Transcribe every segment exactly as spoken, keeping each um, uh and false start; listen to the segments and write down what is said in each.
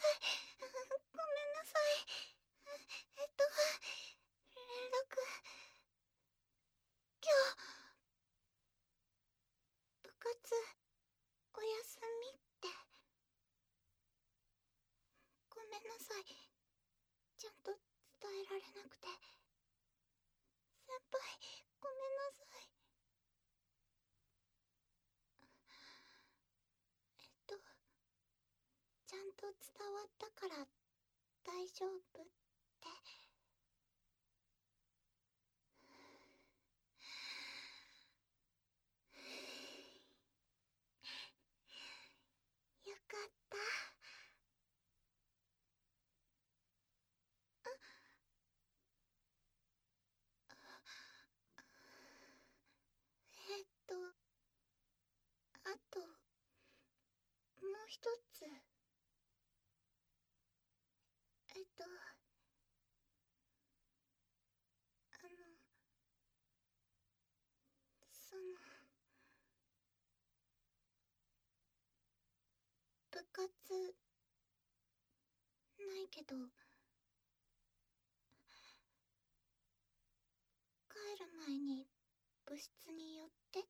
ごめんなさい。えっと、連絡、今日、部活、お休みって。ごめんなさい。ちゃんと伝えられなくて。先輩、ごめんなさい。えっと、ちゃんと伝わったから大丈夫って。よかった。えっと、あと、もう一つ。えっと、あの、その、部活、ないけど、帰る前に部室に寄ってって。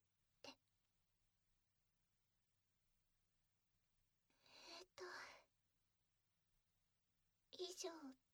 えっと、以上